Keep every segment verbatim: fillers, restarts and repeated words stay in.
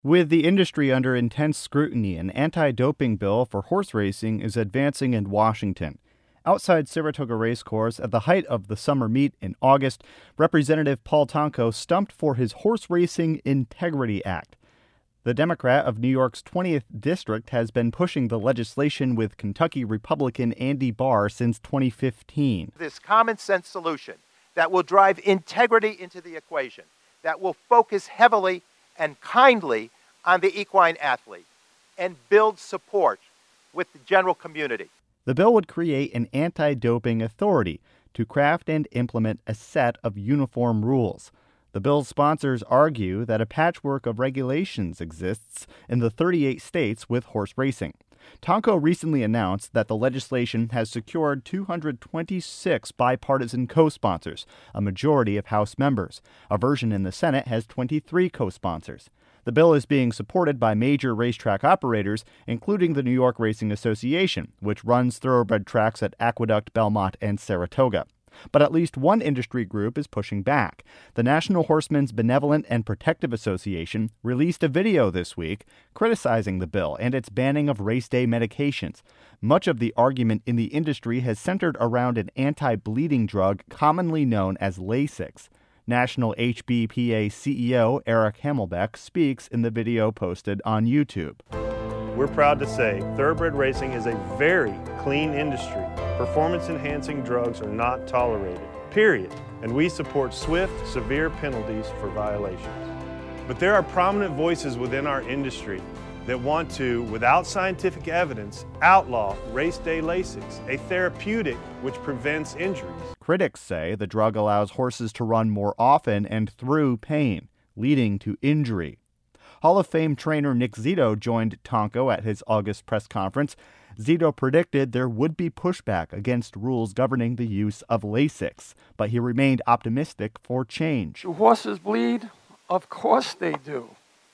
With the industry under intense scrutiny, an anti-doping bill for horse racing is advancing in Washington. Outside Saratoga Racecourse, at the height of the summer meet in August, Representative Paul Tonko stumped for his Horse Racing Integrity Act. The Democrat of New York's twentieth District has been pushing the legislation with Kentucky Republican Andy Barr since twenty fifteen. This common sense solution that will drive integrity into the equation, that will focus heavily and kindly on the equine athlete and build support with the general community. The bill would create an anti-doping authority to craft and implement a set of uniform rules. The bill's sponsors argue that a patchwork of regulations exists in the thirty-eight states with horse racing. Tonko recently announced that the legislation has secured two hundred twenty-six bipartisan co-sponsors, a majority of House members. A version in the Senate has twenty-three co-sponsors. The bill is being supported by major racetrack operators, including the New York Racing Association, which runs thoroughbred tracks at Aqueduct, Belmont, and Saratoga. But at least one industry group is pushing back. The National Horsemen's Benevolent and Protective Association released a video this week criticizing the bill and its banning of race day medications. Much of the argument in the industry has centered around an anti-bleeding drug commonly known as Lasix. National H B P A C E O Eric Hammelbeck speaks in the video posted on YouTube. We're proud to say thoroughbred racing is a very clean industry. Performance-enhancing drugs are not tolerated, period. And we support swift, severe penalties for violations. But there are prominent voices within our industry that want to, without scientific evidence, outlaw race day Lasix, a therapeutic which prevents injuries. Critics say the drug allows horses to run more often and through pain, leading to injury. Hall of Fame trainer Nick Zito joined Tonko at his August press conference. Zito predicted there would be pushback against rules governing the use of Lasix, but he remained optimistic for change. Do horses bleed? Of course they do.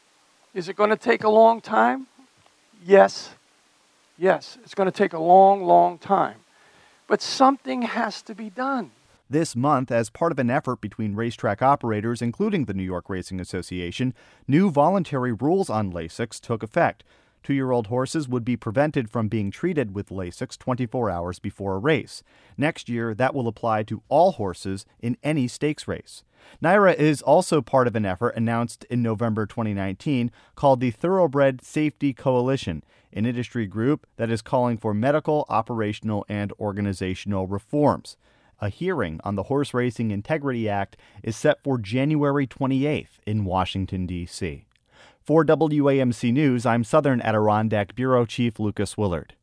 Is it going to take a long time? Yes. Yes, it's going to take a long, long time. But something has to be done. This month, as part of an effort between racetrack operators, including the New York Racing Association, new voluntary rules on Lasix took effect. Two-year-old horses would be prevented from being treated with Lasix twenty-four hours before a race. Next year, that will apply to all horses in any stakes race. NYRA is also part of an effort announced in November twenty nineteen called the Thoroughbred Safety Coalition, an industry group that is calling for medical, operational, and organizational reforms. A hearing on the Horse Racing Integrity Act is set for January twenty-eighth in Washington, D C For W A M C News, I'm Southern Adirondack Bureau Chief Lucas Willard.